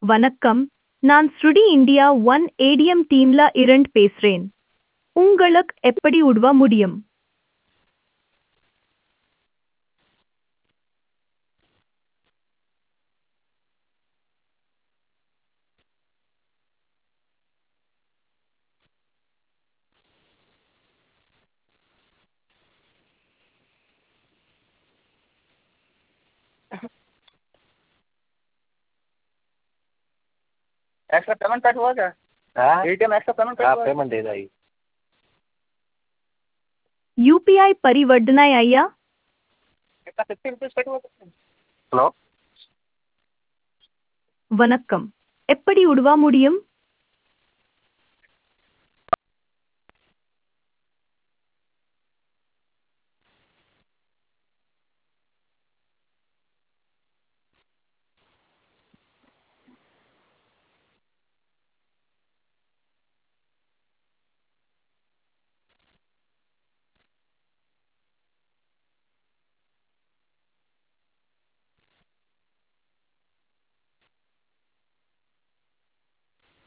வணக்கம், நான் ஸ்ருடி India one ATM டீம்ல இருந்து பேசுறேன். உங்களுக்கு எப்படி உதவ முடியும்? एक्स्ट्रा पेमेंट कट हुआ क्या? हाँ एटीएम एक्स्ट्रा पेमेंट कट हाँ हुआ? पेमेंट दे दाई यूपीआई परिवर्तनाय ஐயா कितना 50 रुपीज कट हुआ? हेलो வணக்கம், எப்படி உதவ முடியும்?